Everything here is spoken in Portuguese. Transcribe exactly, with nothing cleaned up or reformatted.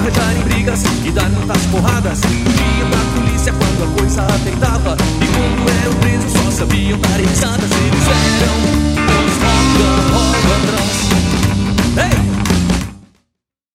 arranjarem brigas e dar muitas porradas. Iam pra polícia quando a coisa apertava, e quando eram presos só sabiam dar risadas.